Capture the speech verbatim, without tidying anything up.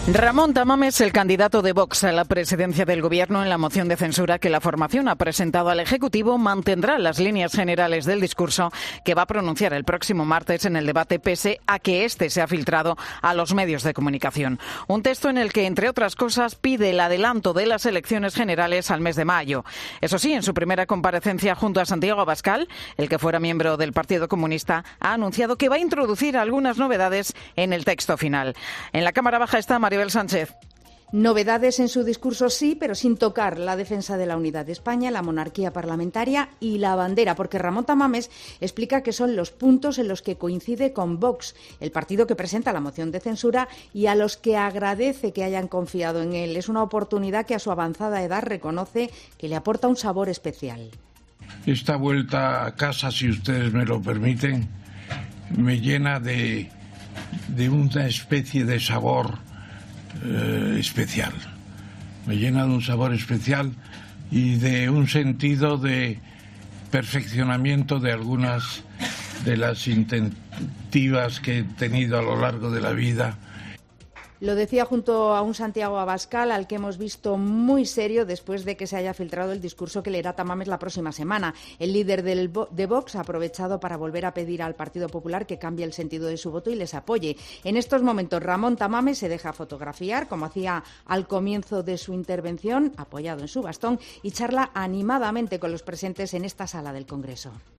Ramón Tamames, el candidato de Vox a la presidencia del Gobierno, en la moción de censura que la formación ha presentado al Ejecutivo, mantendrá las líneas generales del discurso que va a pronunciar el próximo martes en el debate, pese a que este se ha filtrado a los medios de comunicación. Un texto en el que, entre otras cosas, pide el adelanto de las elecciones generales al mes de mayo. Eso sí, en su primera comparecencia junto a Santiago Abascal, el que fuera miembro del Partido Comunista, ha anunciado que va a introducir algunas novedades en el texto final. En la Cámara Baja está Maribel Sánchez. Novedades en su discurso sí, pero sin tocar la defensa de la unidad de España, la monarquía parlamentaria y la bandera, porque Ramón Tamames explica que son los puntos en los que coincide con Vox, el partido que presenta la moción de censura y a los que agradece que hayan confiado en él. Es una oportunidad que a su avanzada edad reconoce que le aporta un sabor especial. Esta vuelta a casa, si ustedes me lo permiten, me llena de, de una especie de sabor Eh, especial, me llena de un sabor especial y de un sentido de perfeccionamiento de algunas de las intensivas que he tenido a lo largo de la vida. Lo decía junto a un Santiago Abascal al que hemos visto muy serio después de que se haya filtrado el discurso que leerá Tamames la próxima semana. El líder del, de Vox ha aprovechado para volver a pedir al Partido Popular que cambie el sentido de su voto y les apoye. En estos momentos Ramón Tamames se deja fotografiar, como hacía al comienzo de su intervención, apoyado en su bastón, y charla animadamente con los presentes en esta sala del Congreso.